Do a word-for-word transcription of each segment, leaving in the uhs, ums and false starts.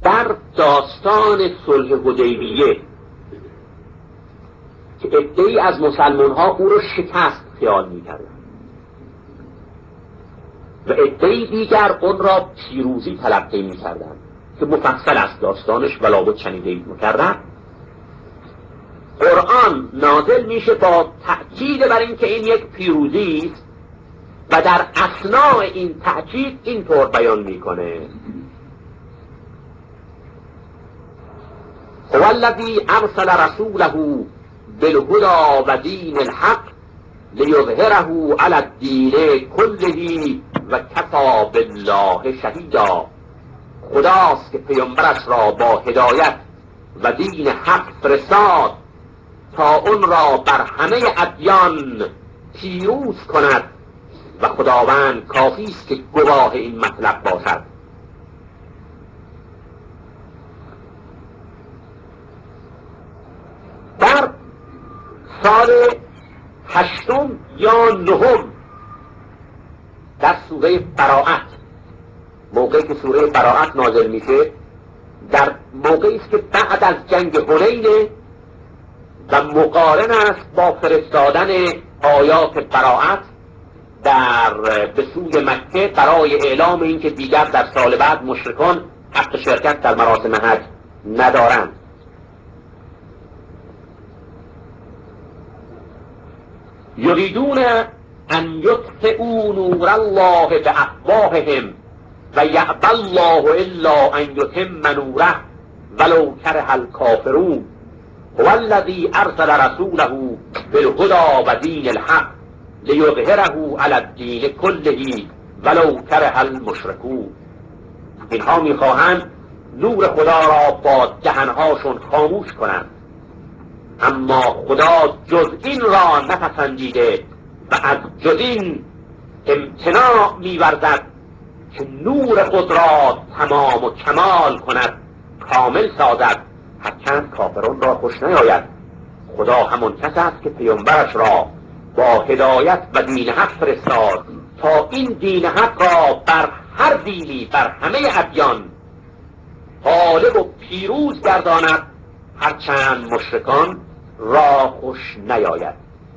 در داستان صلح حدیبیه که عده‌ای از مسلمان ها او رو شکست خیال می‌کردند و عده‌ای دیگر اون را پیروزی تلقی می‌کردند که مفصل است داستانش ولابد شنیدید مکرر. قرآن نازل میشه با تأکید بر این که این یک پیروزی است و در اثناء این تأکید اینطور بیان میکنه: هو الذی ارسل رسوله بالهدى و دین الحق لیظهره علی الدین کله و کفی بالله شهیدا. خداست که پیامبرش را با هدایت و دین حق فرستاد تا اون را بر همه ادیان پیروز کند و خداوند کافی است که گواه این مطلب باشد. در سال هشتم یا نهم در سوره براءت، موقعی که سوره براءت نازل میشه در موقعی است که بعد از جنگ حنین و مقارن است با فرستادن آیات براءت در به سوی مکه برای اعلام اینکه دیگر در سال بعد مشرکان حق شرکت در مراسم حج ندارند. یریدون ان یطفئوا نور الله بافواههم و یأبی الله الا ان یتم نوره ولو کره الکافرون. هو الذی ارسل رسوله بالهدى و دین الحق لیظهره علی الدین کله ولو کره المشرکون. اینها میخواهند نور خدا را با دهنهاشون خاموش کنند، اما خدا جز این را نپسندیده و از جز این امتناع می‌ورزد که نور خود را تمام و کمال کند، کامل سازد، هرچند کافران را خوش نیاید. خدا همون کس است که پیامبرش را با هدایت و دین حق فرستاد تا این دین حق را بر هر دینی، بر همه ادیان غالب و پیروز گرداند، هرچند مشرکان را خوش نیاید.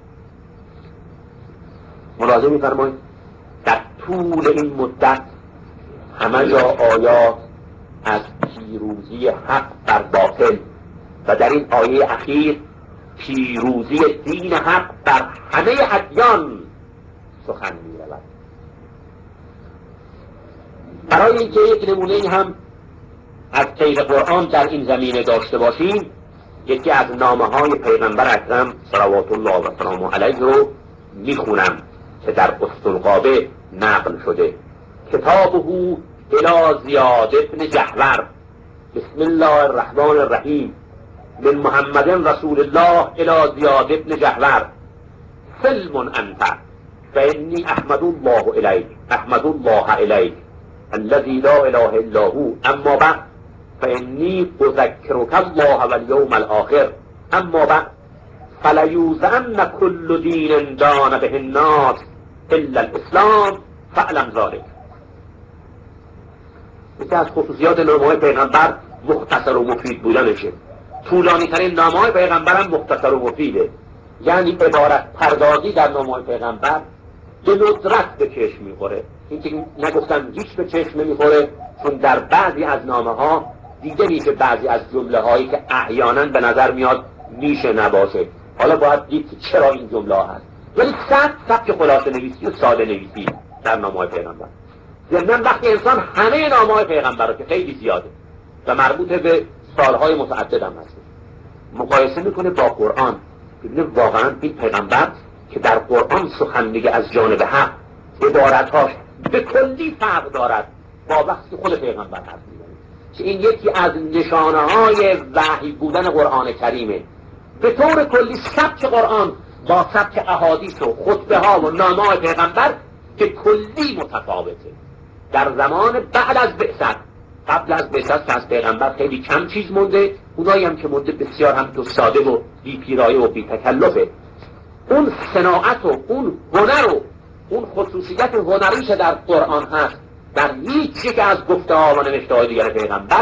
ملاحظه می‌فرمایید در طول این مدت همه جا آیات از پیروزی حق بر باطل و در این آیه اخیر پیروزی دین حق بر همه ادیان سخن می‌رود. برای اینکه یک نمونه هم از غیر قرآن در این زمینه داشته باشیم، یکی از نامه‌های پیغمبر اکرم صلوات الله و سلامه علیه رو میخونم که در اسطلقابه نقل شده: کتابه الی زیاد ابن جحور، بسم الله الرحمن الرحیم، من محمد رسول الله الی زیاد ابن جحور، سلم انت فانی احمد الله الیک احمد الله الیک الذی لا اله الا هو، اما بعد فانی اذکرک الله والیوم الاخر، اما بعد فلیوزن کل دین دان به الناس الا الاسلام فاعلم ذلک. یکی از خصوصیات نامه‌های پیغمبر مختصر و مفید بودنشه. طولانی ترین نامه‌های پیغمبر هم مختصر و مفیده، یعنی عبارت پردازی در نامه‌های پیغمبر به ندرت به چشم میخوره. این که نگفتن هیچ به چشم نمیخوره، چون در بعضی از نامه‌ها دیده میشه بعضی از جمله هایی که احیانا به نظر میاد میشه نباشه. حالا باید دید که چرا این جمله ها هست. ولی صد سبک خلاصه نویسی و ساده نویسی در نامه‌های پیغمبر. ضمن وقتی انسان همه نامه‌های پیغمبر رو که خیلی زیاده و مربوط به سالهای متعدد هم هست مقایسه میکنه با قرآن، ببینه واقعا این پیغمبر که در قرآن سخن میگه از جانب حق، عبارتهاش به کلی فرق دارد با وقتی خود پیغمبر حرف میزنه، که این یکی از نشانه های وحی بودن قرآن کریمه. به طور کلی سبک قرآن با سبک احادیث و خطبه ها و نامه‌های پیغمبر به کلی متفاوته. در زمان بعد از بعثت، قبل از بعثت که از پیغمبر خیلی کم چیز مونده، اونایی هم که مونده بسیار هم تو ساده و بی پیرایه و بی تکلفه. اون صناعت و اون هنر و اون خصوصیت هنری که در قرآن هست در هیچ یک از گفته ها و نوشته های دیگر پیغمبر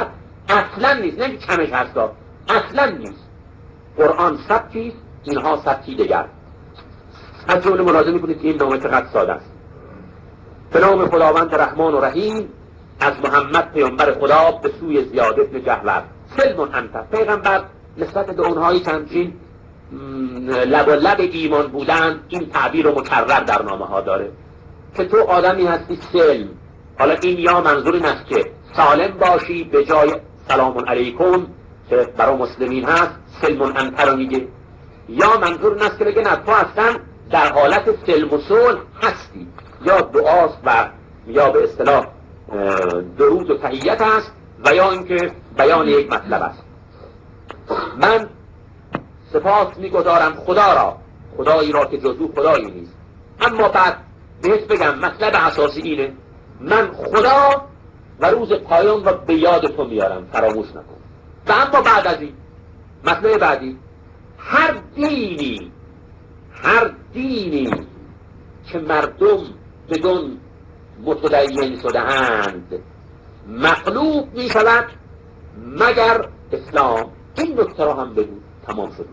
اصلا نیست، نه کمش هستا، اصلا نیست. قرآن سبکیست، اینها سبکی دیگر. از جمله ملاحظه میکنید که این نامه چقدر ساده است. به نام خداوند رحمان و رحیم، از محمد پیامبر خدا به سوی زیاد ابن جهور. سلم انت، پیغمبر نسبت به اونهایی که همچین لب و لب ایمان بودن این تعبیر رو مکرر در نامه ها داره که تو آدمی هستی سلم. حالا این یا منظور این است که سالم باشی به جای سلام علیکم که برای مسلمین هست سلم انت رو میگه، یا منظور این است که بگه نه تو اصلا در حالت سلم و صلح هستی، یا دعاست و یا به اصطلاح درود و تحیت است و یا اینکه بیان یک مطلب است. من سپاس میگذارم خدا را، خدایی را که جزو خدایی نیست. اما بعد بهت بگم مطلب اساسی اینه، من خدا و روز پایان را به یاد تو میارم، فراموش نکن. و اما بعد از این مطلب بعدی، هر دینی هر دینی که مردم بدون متدین شده اند مغلوب می شود مگر اسلام. این نکته را هم بگو، تمام شد.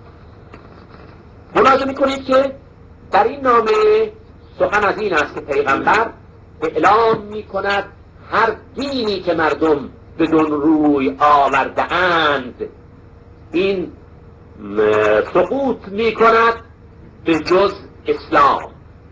ملاحظه میکنید که در این نامه سخن از این است که پیغمبر اعلام میکند هر دینی که مردم بدون روی آورده اند این سقوط میکند به جز اسلام.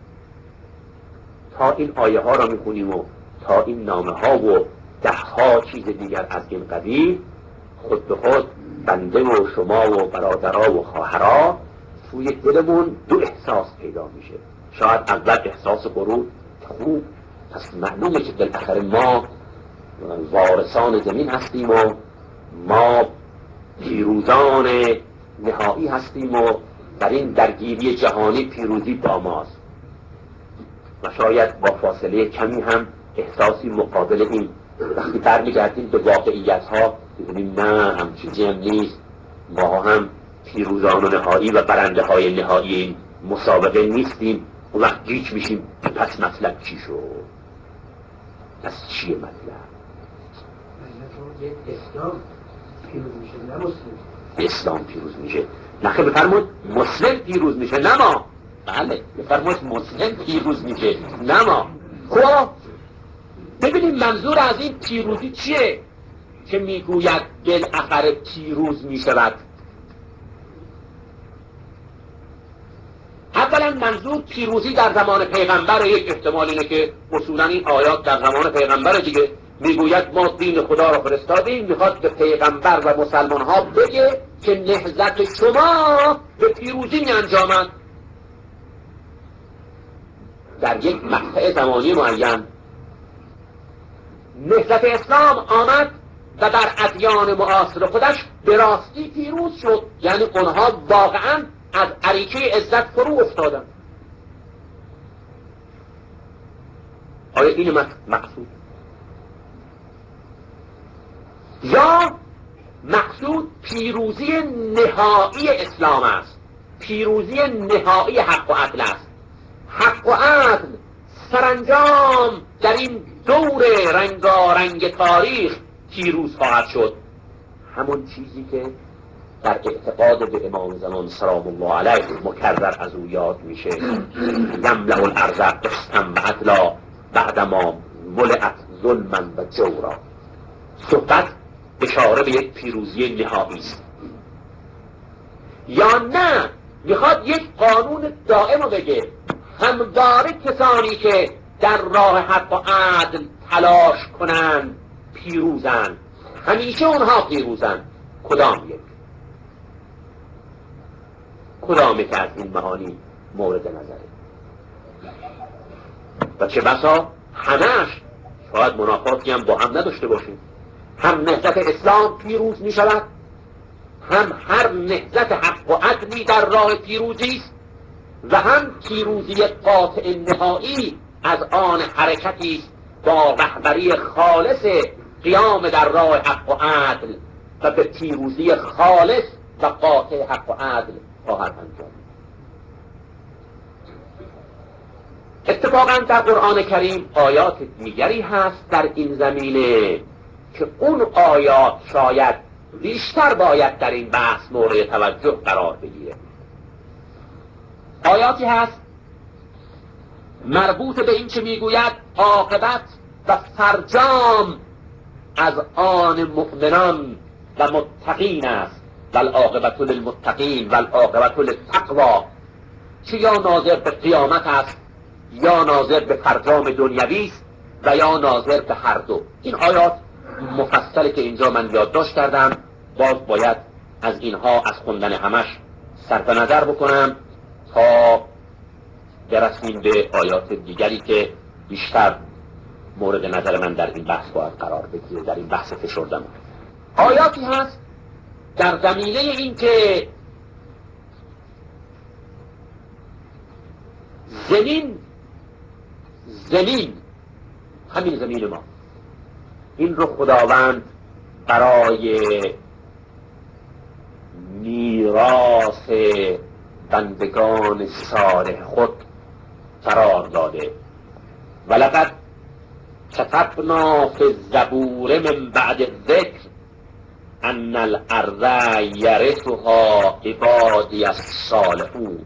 تا این آیه ها را میخونیم و تا این نامه ها و ده ها چیز دیگر از این قبیل، خود به خود بنده و شما و برادرها و خواهرها توی دلمون دو احساس پیدا میشه. شاید اول احساس غرور، خوب پس معلومه که بالاخره ما وارثان زمین هستیم و ما پیروزان نهایی هستیم و در این درگیری جهانی پیروزی با ماست. و شاید با فاصله کمی هم احساسی مقابل این، وقتی برمیگردیم به واقعیت ها ببینیم نه هم چیزی هم نیست، ما هم پیروزان و نهایی و برنده های نهایی این مسابقه نیستیم. اون وقت گیج میشیم پس مطلب چی شد؟ پس چیه مطلب؟ اسلام پیروز میشه نه مسلم. اسلام پیروز میشه، نخه بفرمود مسلم پیروز میشه نه ما. بله بفرمود مسلم پیروز میشه نه ما. خب ببینیم منظور از این پیروزی چیه که میگوید بالاخره پیروز میشود. اولا منظور پیروزی در زمان پیغمبر، یک احتمال اینه که اصولا این آیات در زمان پیغمبر دیگه، میگوید ما دین خدا را فرستادیم، میخواد به پیغمبر و مسلمان ها بگه که نهضت شما به پیروزی می انجامد در یک مقطع زمانی معین. نهضت اسلام آمد و در ادیان معاصر خودش به راستی پیروز شد، یعنی اونها واقعا از اریکه عزت فرو افتادن. آیا این مقصود؟ یا مقصود پیروزی نهایی اسلام است، پیروزی نهایی حق و عدل است. حق و عدل سرانجام در این دور رنگارنگ تاریخ پیروز خواهد شد. همون چیزی که در اعتقاد به امام زمان سلام الله علیه مکرر از او یاد میشه، یملأ الارض قسطا و عدلا بعدما ملئت ظلما و جورا. صحبت اشاره به یک پیروزی نهایی است. یا نه میخواد یک قانون دائم رو بگه، همواره کسانی که در راه حق و عدل تلاش کنند پیروزند، همیشه اونها پیروزند. کدام یک؟ کدام یک از این معانی مورد نظره؟ و چه بسا همش شاید منافاتی هم با هم نداشته باشیم. هم نهضت اسلام پیروز می شود، هم هر نهضت حق و عدلی در راه پیروزی است، و هم پیروزی قاطع نهایی از آن حرکتی با رهبری خالص قیام در راه حق و عدل و به پیروزی خالص و قاطع حق و عدل خواهد انجام. اتفاقا در قرآن کریم آیات دیگری هست در این زمینه که اون آیات شاید بیشتر باید در این بحث مورد توجه قرار بگیره. آیاتی هست مربوط به این که میگوید عاقبت و فرجام از آن مؤمنان و متقین است، والعاقبت للمتقین والعاقبت للتقوی، که یا ناظر به قیامت است یا ناظر به فرجام دنیوی است و یا ناظر به هر دو. این آیات مفصلی که اینجا من یادداشت کردم، باز باید از اینها از خوندن همش صرف نظر بکنم تا برسیم به آیات دیگری که بیشتر مورد نظر من در این بحث باید قرار بگیره، در این بحث فشردم. آیاتی هست در زمینه این که زمین زمین همین زمین ما، این رو خداوند برای میراث بندگان صالح خود قرار داده. ولقد کتبنا فی الزبور من بعد الذکر ان الارض یرثها عبادی الصالحون.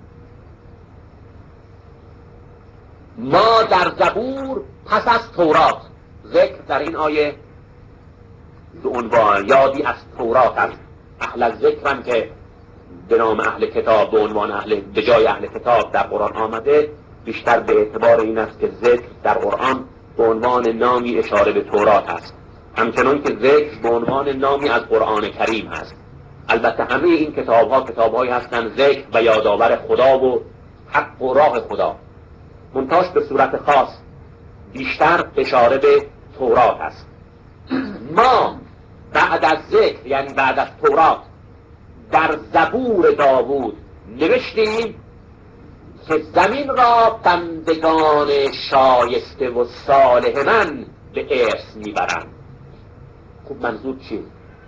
ما در زبور پس از تورات، ذکر در این آیه به عنوان یادی از تورات است. اهل ذکرم که به نام اهل کتاب به عنوان اهل به جای اهل کتاب در قرآن آمده، بیشتر به اعتبار این است که ذکر در قرآن به عنوان نامی اشاره به تورات است، همچنان که ذکر به عنوان نامی از قرآن کریم هست. البته همه این کتاب ها کتاب هایی هستند ذکر و یادآور خدا و حق و راه خدا، منتاش به صورت خاص بیشتر اشاره به تورات است. ما بعد از ذکر، یعنی بعد از تورات، در زبور داوود نوشتیم که زمین را بندگان شایسته و صالح من به ارث میبرند. خب منظور چیه؟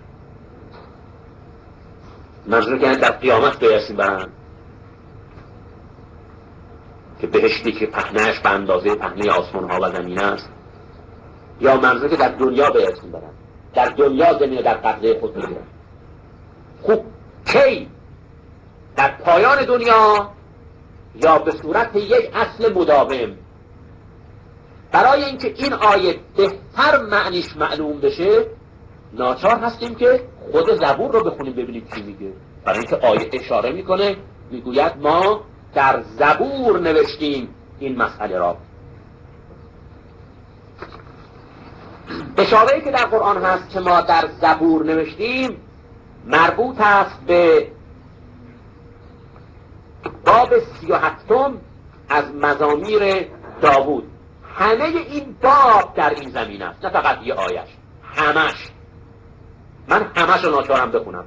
منظور که در قیامت به ارث میبرند که بهشتی که پهنهش به اندازه پهنه آسمان ها و زمین است، یا منظور که در دنیا به ارث میبرند، در دنیا زمین در قبضه خود میگیرند؟ خوب کی؟ در پایان دنیا یا به صورت یک اصل مداوم؟ برای اینکه این آیه بهتر معنیش معلوم بشه ناچار هستیم که خود زبور رو بخونیم ببینیم چی میگه. برای اینکه آیه اشاره میکنه، میگوید ما در زبور نوشتیم این مسئله را. اشاره‌ای که در قرآن هست که ما در زبور نوشتیم مربوط است به باب سی و هفتم از مزامیر داوود. همه این باب در این زمین است، نه فقط یه آیش، همش. من همش رو ناچارم بخونم.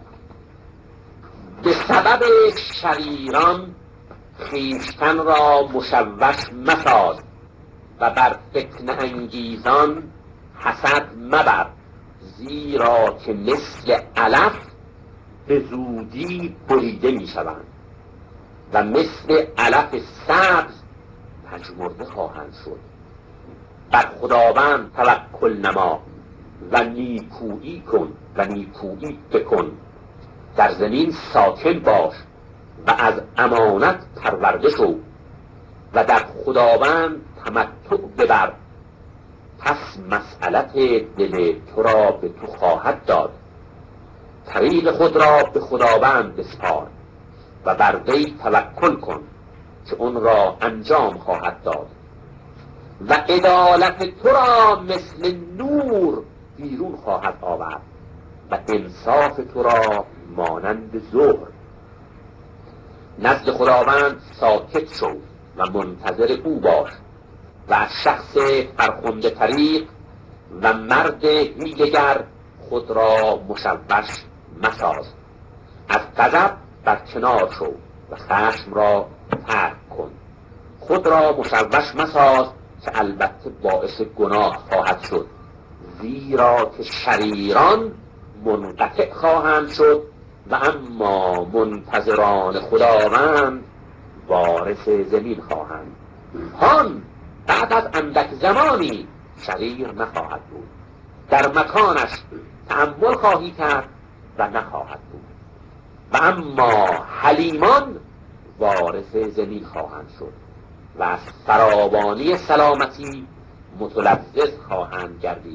به سبب شریران خویشتن را مشوش مساز و بر فتنه انگیزان حسد مبر، زیرا که مثل علف به زودی بریده می شوند و مثل علف سبز پژمرده خواهند شد. بر خداوند توکل نما و نیکویی کن و نیکویی بکن، در زمین ساکن باش و از امانت پرورده شو و در خداوند تمتع ببر، پس مسئلت دل تو را به تو خواهد داد. طریق خود را به خداوند بسپار و بر وی توکل کن که اون را انجام خواهد داد. و عدالت تو را مثل نور بیرون خواهد آورد و انصاف تو را مانند ظهر. نزد خداوند ساکت شو و منتظر او باش و از شخص فرخنده طریق و مرد حیله‌گر خود را مشوش مساز. از غضب برکنار شو و خشم را ترک کن. خود را مشوش مساز که البته باعث گناه خواهد شد، زیرا که شریران منقطع خواهند شد و اما منتظران خداوند وارث زمین خواهند. هان بعد از اندک زمانی شریر نخواهد بود در مکانش تأمل خواهی کرد و نخواهد بود. و اما حلیمان وارث زمین خواهند شد و از فراوانی سلامتی متلذذ خواهند گردید.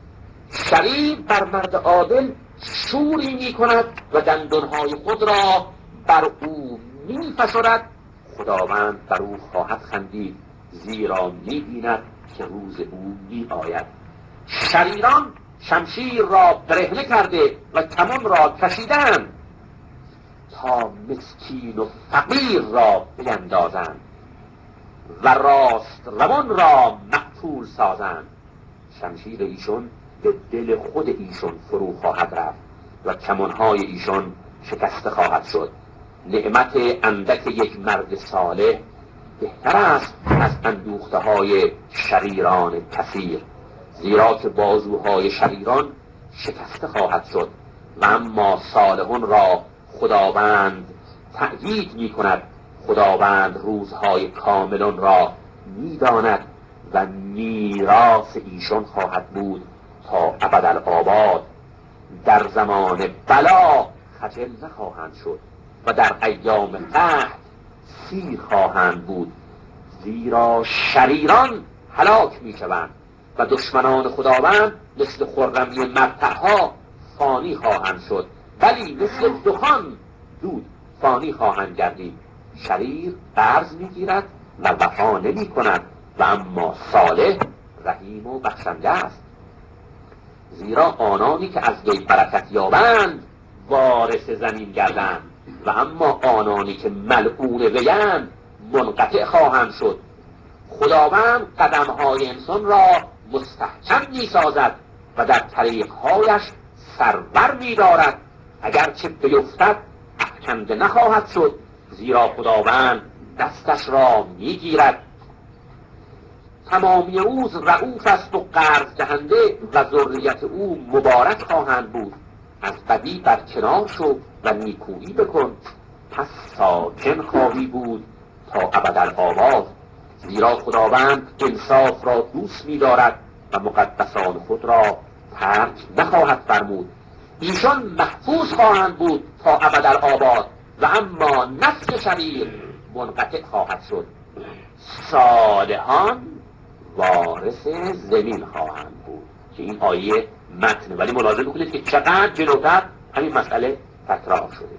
شریر بر مرد عادل شوری می کند و دندانهای خود را بر او می فشرد. خداوند بر او خواهد خندید، زیرا می بیند که روز او می آید. شریران شمشیر را برهنه کرده و کمان را کشیدند تا مسکین و فقیر را بیندازند و راست روان را مقتول سازند. شمشیر ایشون به دل خود ایشون فرو خواهد رفت و کمانهای ایشون شکسته خواهد شد. نعمت اندک یک مرد صالح بهتر است از اندوخته های شریران کثیر، زیرا که بازوهای شریران شکسته خواهد شد. و اما صالحون را خداوند تأیید می کند. خداوند روزهای کاملان را می داند و میراث ایشان خواهد بود تا ابدالآباد. در زمان بلا خجل نخواهند شد و در ایام قحط سیر خواهند بود، زیرا شریران هلاک می شوند و دشمنان خداوند مثل خرمی مرتعها فانی خواهند شد، ولی مثل دخان زود فانی خواهند گردید. شریر قرض می گیرد و وفا نمی کند و اما صالح رحیم و بخشنده است، زیرا آنانی که از وی برکت یابند وارث زمین گردند و اما آنانی که ملعون ویند منقطع خواهند شد. خداوند قدمهای انسان را مستحکم می سازد و در طریقهایش سرور می دارد. اگرچه بیفتد افکنده نخواهد شد، زیرا خداوند دستش را می گیرد. تمامی او رؤوف است و قرض دهنده و ذریت او مبارک خواهند بود. از بدی برکنار شو و نیکویی بکن، پس ساکن خواهی بود تا ابدالآباد. زیرا خداوند انصاف را دوست می دارد و مقدسان خود را ترک نخواهد فرمود. ایشان محفوظ خواهند بود تا ابدالآباد و اما نسل شریر منقطع خواهد شد. صالحان وارث زمین خواهند بود که این آیه متن، ولی ملاحظه بکنید که چقدر جلوتر همین مسئله تکرار شده.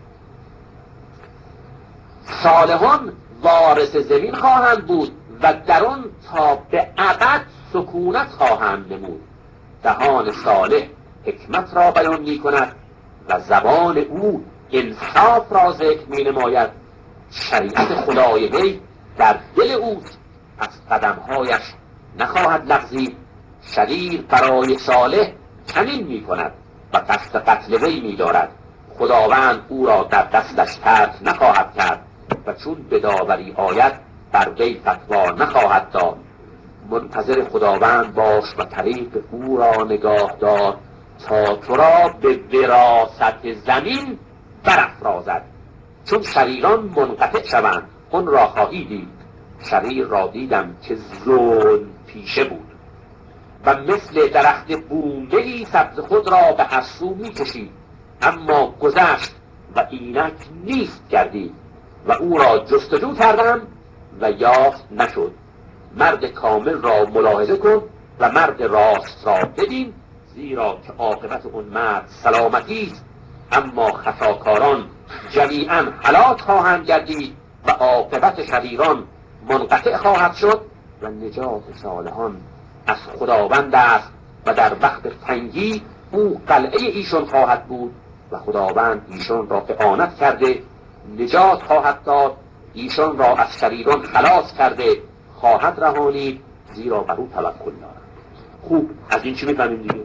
صالحان وارث زمین خواهند بود و در آن تا به ابد سکونت خواهند نمود. دهان صالح حکمت را بیان می کند و زبان او انصاف را ذکر می نماید. شریعت خدای وی در دل اوست، از قدمهایش نخواهد لغزید. شریر برای صالح کمین می کند و قصد قتل وی می دارد. خداوند او را در دستش ترک نخواهد کرد و چون به داوری آید بر وی فتوا نخواهد داد. منتظر خداوند باش و طریق او را نگاه دار تا تو را به وراثت زمین برافرازد. چون شریران منقطع شوند اون را خواهی دید. شریر را دیدم که ظلم پیشه بود و مثل درخت بومه‌ای سبز خود را به هر سو می کشید، اما گذشت و اینک نیست گردید و او را جستجو کردم و یافت نشد. مرد کامل را ملاحظه کن و مرد راست را ببین، زیرا که عاقبت اون مرد سلامتی است. اما خطاکاران جمیعا هلاک خواهند گردید و عاقبت شریران منقطع خواهد شد و نجات صالحان از خداوند است و در وقت تنگی او قلعه ایشان خواهد بود و خداوند ایشان را اعانت کرده نجات خواهد داد. ایشان را از شریران خلاص کرده خواهد رهانید، زیرا بر او توکل دارد. خوب، از این چی میفهمیم دیگه؟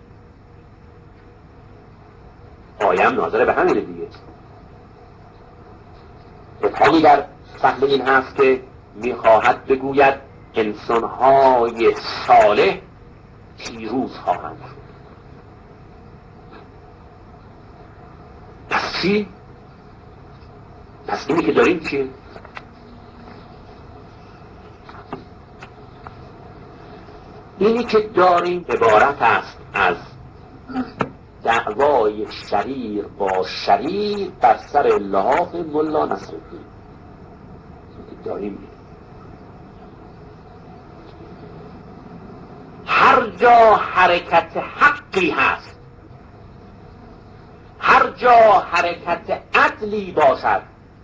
آیه هم ناظر به همینه دیگه. ابهامی در فهم این هست که میخواهد بگوید انسانهای صالح پیروز خواهند شد. پس چی؟ پس اینی که داریم چیه؟ اینی که داریم عبارت است از دعوای شریر با شریر بر سر لحاف ملا نصرالدین داریم. هر جا حرکت حقی هست، هر جا حرکت عدلی باشد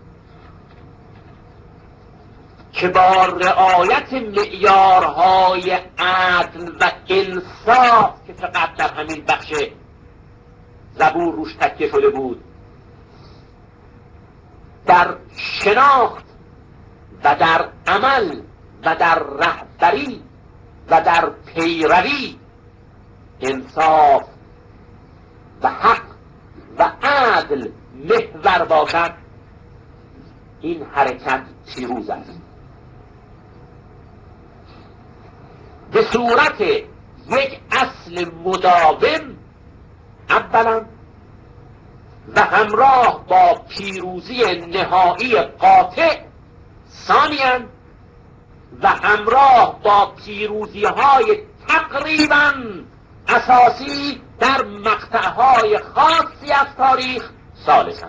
که با رعایت معیارهای عدل و انصاف که فقط در همین بخش زبور روش تکیه شده بود، در شناخت و در عمل و در رهبری و در پیروی انصاف و حق و عدل محور باشد، این حرکت پیروز است. به صورت یک اصل مداوم اولا و همراه با پیروزی نهایی قاطع ثانیا و همراه با پیروزی های تقریبا اساسی در مقطعهای خاصی از تاریخ ثالثا.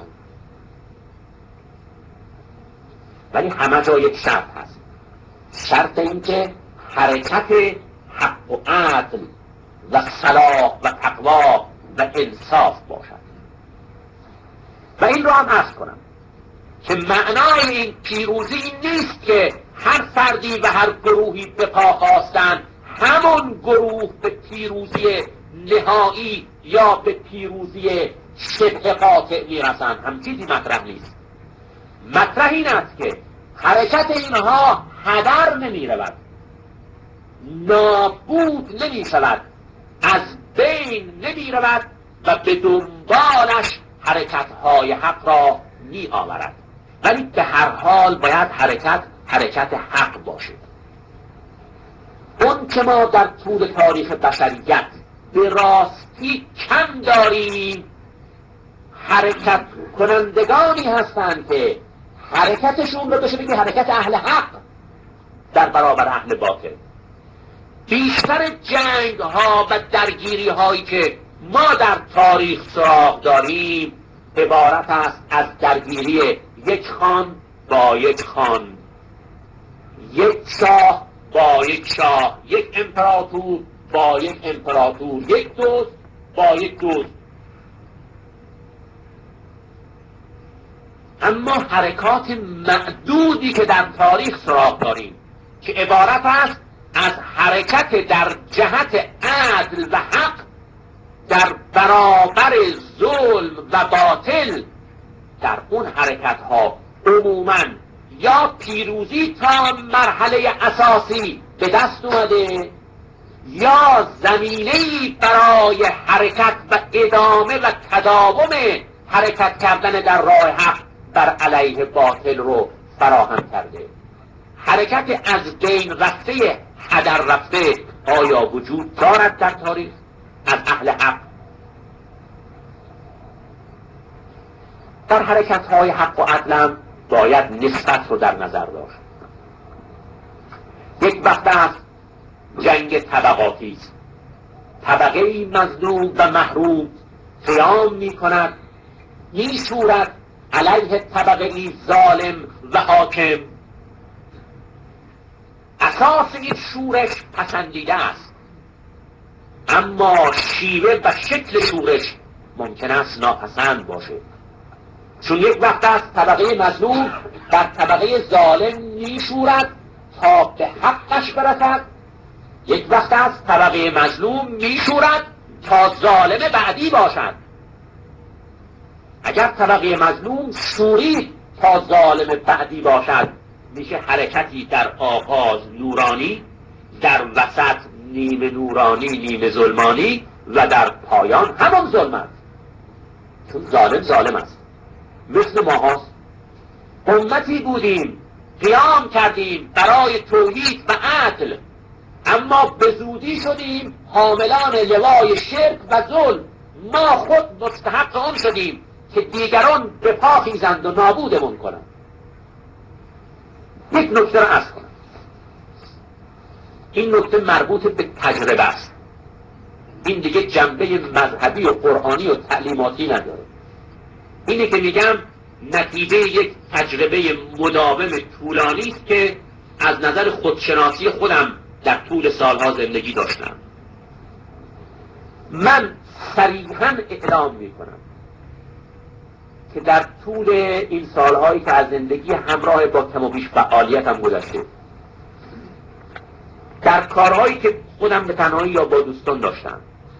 ولی همه جا یک شرط هست، شرط این که حرکت حق و عدل و صلاح و تقوا و انصاف باشد. و این رو هم عرض کنم که معنای این پیروزی این نیست که هر فردی و هر گروهی به پا خواستن همون گروه به پیروزی نهایی یا به پیروزی شبه قاطع میرسن. هم چیزی مطرح نیست. مطرح این است که حرکت اینها هدر نمی رود، نابود نمی شود، از بین نمی رود و به دنبالش حرکتهای حق را می آورد. ولی به هر حال باید حرکت حرکت حق باشد. اون که ما در طول تاریخ بشریت به راستی کم داریم حرکت کنندگانی هستند که حرکتشون رو بشه بگه حرکت اهل حق در برابر اهل باطل. بیشتر جنگ ها و درگیری هایی که ما در تاریخ سراغ داریم عبارت است از درگیری یک خان با یک خان، یک شاه با یک شاه، یک امپراتور با یک امپراتور، یک دوست با یک دوست. اما حرکات معدودی که در تاریخ سراغ داریم که عبارت است از حرکت در جهت عدل و حق در برابر ظلم و باطل، در اون حرکت ها عموماً یا پیروزی تا مرحله اساسی به دست اومده یا زمینه‌ای برای حرکت و ادامه و تداوم حرکت کردن در راه حق بر علیه باطل رو فراهم کرده. حرکت از بین رفته هدر رفته آیا وجود دارد در تاریخ از اهل حق؟ در حرکت های حق و عدل باید نسبت رو در نظر داشت. یک وقت است جنگ طبقاتی است، طبقه مظلوم و محروم قیام می کند، می شورد علیه طبقه ظالم و حاکم. اساس این شورش پسندیده است، اما شیوه و شکل شورش ممکن است ناپسند باشه. چون یک وقت است طبقه مظلوم در طبقه ظالم می شورد تا به حقش برسد، یک وقت است طبقه مظلوم می شورد تا ظالم بعدی باشد. اگر طبقه مظلوم شورید تا ظالم بعدی باشد میشه حرکتی در آغاز نورانی، در وسط نیمه نورانی نیمه ظلمانی و در پایان همون ظلم است. چون ظالم ظالم است، مثل ما هاست. امتی بودیم قیام کردیم برای توحید و عدل، اما به زودی شدیم حاملان لوای شرک و ظلم. ما خود مستحق آن شدیم که دیگران به پا خیزند و نابودمون کنند. یک نکته را عرض کنم، این نکته مربوط به تجربه است. این دیگه جنبه مذهبی و قرآنی و تعلیماتی نداره. اینه که میگم نتیجه یک تجربه مداوم طولانی است که از نظر خودشناسی خودم در طول سالها زندگی داشتم. من صریحاً اعلام میکنم که در طول این سالهایی که از زندگی همراه با کم و بیش فعالیتم گذشته، در کارهایی که خودم به تنهایی یا با دوستان داشتم،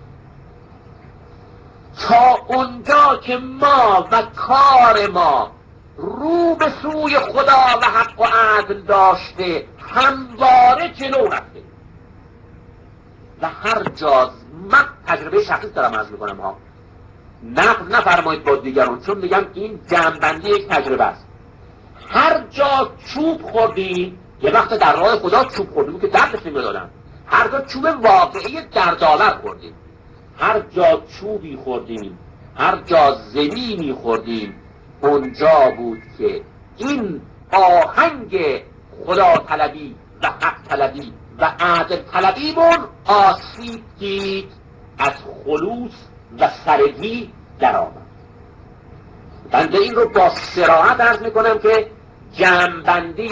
تا اونجا که ما و کار ما رو به سوی خدا و حق و عدل داشته همواره جلو رفته و هر جا من تجربه شخصی دارم عرض میکنم ها، نقد نفرمایید با دیگران، چون میگم این جمع‌بندی یک تجربه است. هر جا چوب خوردیم، یه وقت در راه خدا چوب خوردیم که دردش نمیدادم، هر جا چوب واقعی دردآور خوردیم، هر جا چوبی خوردیم، هر جا زمینی خوردیم، اونجا بود که این آهنگ خدا طلبی و حق طلبی و عدل طلبیمون آسیب دید، از خلوص و سرگی در آمد. بنده این رو با صراحت عرض میکنم که جمع‌بندی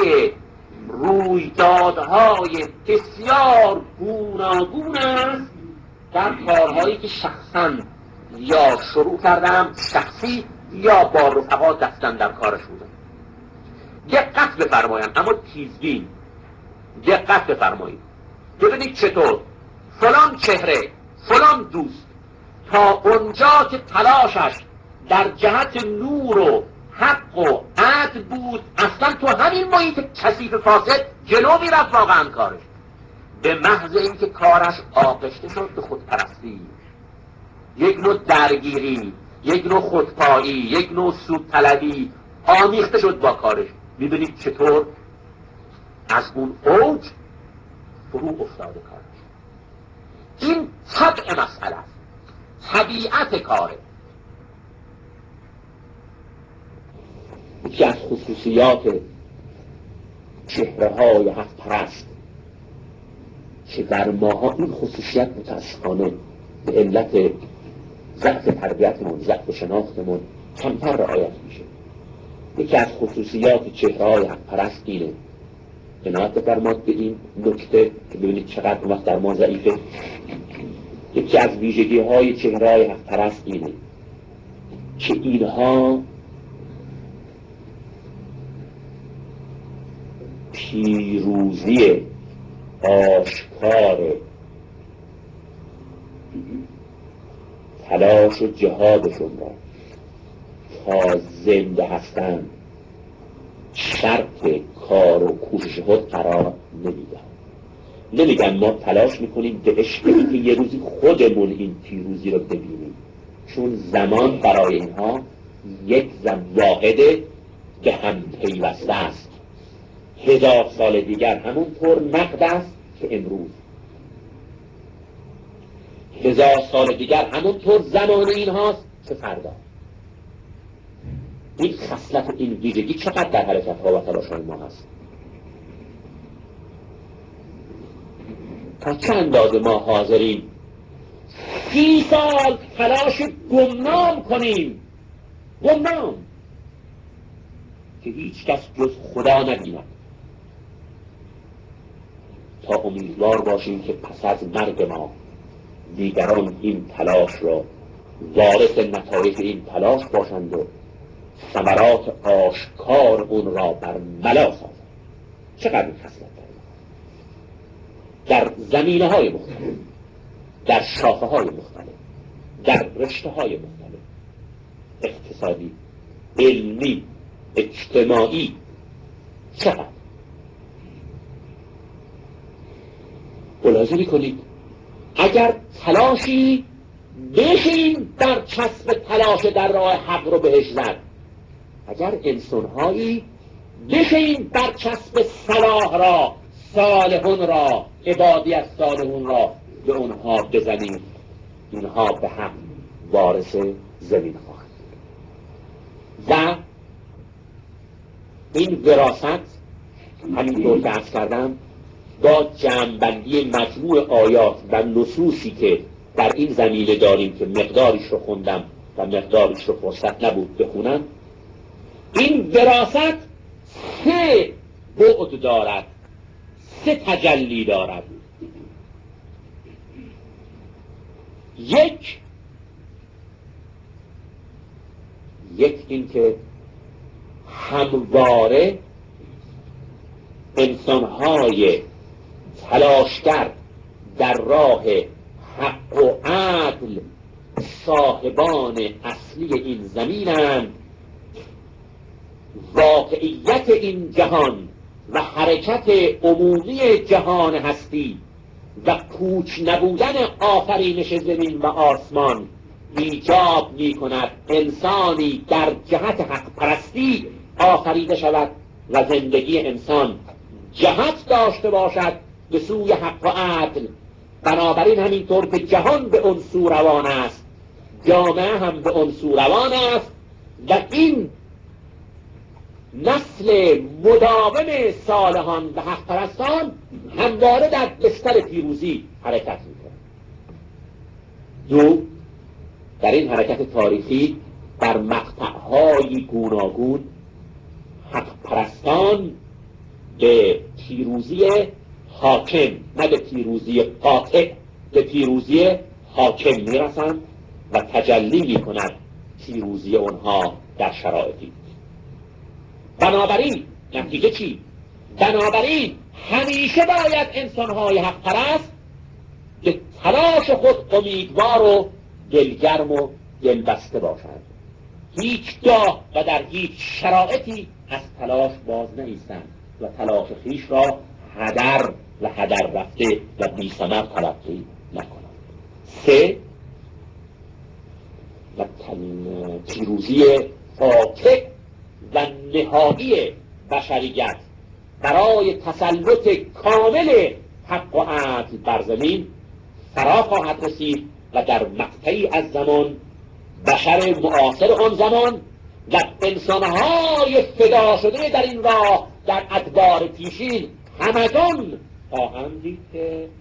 رویدادهای بسیار گوناگون است در کارهایی که شخصا یا شروع کردم شخصی یا با رفقا دستن در کارش بودم. دقت بفرمایید، اما تیزبین دقت بفرمایید ببینید چطور فلان چهره فلان دوست تا اونجا که تلاشش در جهت نور و حق و عدل بود، اصلا تو همین محیط کثیف فاسد جلو میرفت واقعا کارش، به محض اینکه کارش آغشته شد به خودپرستی، یک نوع درگیری، یک نوع خودپایی، یک نوع سود طلبی آمیخته شد با کارش، میبینید چطور از اون اوج فرو افتاده کارش. این طبع مسئله است، طبیعت کاره. یکی از خصوصیات چهره های حق پرست که در ماها این خصوصیت متاسفانه به علت ضعف تربیتمون، ضعف شناختمون کمتر رعایت میشه. یکی از خصوصیات چهره های حق پرست اینه، عنایت بفرمایید به این نکته که ببینید چقدر وقت در ما ضعیفه. یکی از ویژگی های چهره های حق پرست اینه که اینها پیروزی آشکار تلاش و جهادشون را تا زنده هستند شرط کار و کوشش خود قرار نمیدن. نمیگن ما تلاش میکنیم به عشقی که یه روزی خودمون این پیروزی رو ببینیم، چون زمان برای اینها یک زمان واحده به هم پیوسته است. هزار سال دیگر همونطور نقد است که امروز، هزار سال دیگر همونطور زمان این هاست که فردا. این خصلت و این ویژگی چقدر در حرکت ها و تلاش های ما هست. تا چه اندازه ما حاضریم سی سال تلاش گمنام کنیم، گمنام که هیچ کس جز خدا نبیند، تا امیدوار باشیم که پس از مرگ ما دیگران این تلاش را وارث نتایج این تلاش باشند و ثمرات آشکار اون را بر ملا سازند. چقدر این خصلت در زمینه های مختلف، در شاخه های مختلف، در رشته های مختلف، اقتصادی، علمی، اجتماعی، چقدر ملاحظه می‌کنید اگر تلاشی بشیم در چسب تلاش در راه حق رو بهش زد، اگر انسان‌هایی بشیم در چسب صلاح را، صالحون را، عبادی از صالحون را به اونها بزنیم، اینها به حق وارث زمین خواهند. و این وراثت همینطور که عرض کردم با جمع‌بندی مجموع آیات و نصوصی که در این زمینه داریم که مقداریش رو خوندم و مقداریش رو فرصت نبود بخونم. این وراثت سه بعد دارد، سه تجلی دارد. یک یک این که همواره انسانهای تلاشگر در راه حق و عدل صاحبان اصلی این زمینند. واقعیت این جهان و حرکت عمومی جهان هستی و پوچ نبودن آفرینش زمین و آسمان ایجاب می کند انسانی در جهت حق پرستی آفریده شود و زندگی انسان جهت داشته باشد به سوی حق و عدل. بنابراین همینطور که جهان به اون سو روان است، جامعه هم به اون سو روان است و این نسل مداوم صالحان و حق پرستان همواره در بستر پیروزی حرکت می‌کند. دو، در این حرکت تاریخی در مقطع‌های گوناگون حق پرستان به پیروزی حاکم، نه به پیروزی قاطع، به پیروزی حاکم میرسند و تجلی میکند پیروزی اونها در شرایطی. بنابراین نتیجه چی؟ بنابراین همیشه باید انسانهای حق پرست به تلاش خود امیدوار و دلگرم و دلبسته باشند. هیچگاه و در هیچ شرایطی از تلاش باز نایستند و تلاش خویش را هدر و هدر رفته و بی ثمر تلقی نکنند. سه، و پیروزی قاطع و نهایی بشریت برای تسلط کامل حق و عدل بر زمین فرا خواهد رسید و در مقطعی از زمان بشر معاصر آن زمان و انسانهای فدا شده در این راه در ادوار پیشین همگان خواهند دید که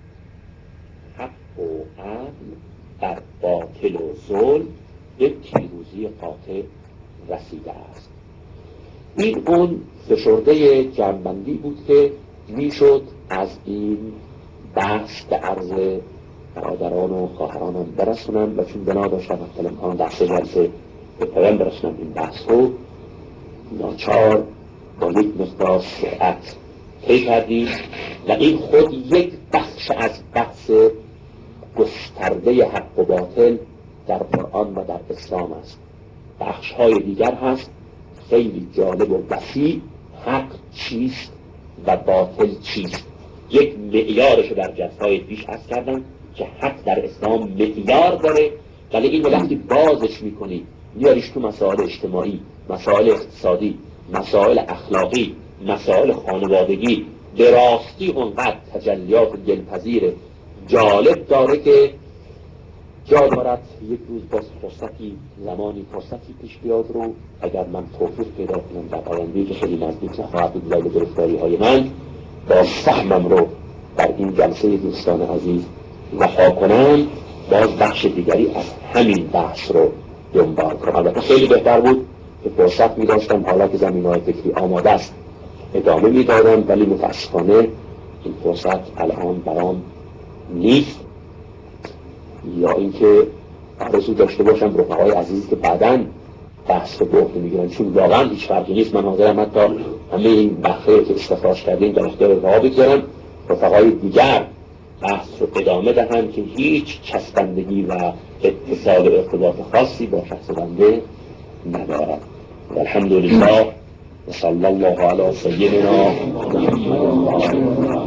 حق و عدل بر باطل و ظلم به پیروزی قاطع رسیده است. این اون فشرده جنبندی بود که میشد از این بحث به عرض برادران و خواهرانم برسونم و چون بنا داشتم حتی امکان در سه جلسه به پایان برسونم این بحث رو، ناچار با یک مقدار سرعت طی کردیم و این خود یک بخش از بحث گسترده حق و باطل در قرآن و در اسلام است. بخش های دیگر هست خیلی جالب و وسیع. حق چیست و باطل چیست؟ یک معیارش در جلسه‌های پیش عرض کردم که حق در اسلام معیار داره، ولی این وقتی بازش میکنی میاریش تو مسائل اجتماعی، مسائل اقتصادی، مسائل اخلاقی، مسائل خانوادگی، به راستی اونقدر تجلیات دلپذیر جالب داره که جا دارد یک روز باز فرصتی زمانی فرصتی پیش بیاد رو اگر من توفیق پیدا کنم در آینده که خیلی نزدیک نخواهد بود دلیل گرفتاری های من، با سهمم رو در این جلسه دوستان عزیز وفا کنم، باز بخش دیگری از همین بحث رو دنبال کنم. البته خیلی بهتر بود که فرصت می داشتم حالا که زمینه‌های فکری آماده است ادامه می دادم، ولی متاسفانه این فرصت الان برام نیست، یا اینکه آرزو داشته باشم رفقای عزیزی که بعداً بحث رو به عهده میگیرن، چون واقعا هیچ فرقی نیست. من حاضرم حتی همه این بخشی که استخراج کردیم در اختیار رها بگذارم، رفقای دیگر بحث رو ادامه دهن که هیچ چسبندگی و اتصال و ارتباط خاصی با شخص بنده ندارد. الحمدلله و صلی الله علی سیدنا محمد.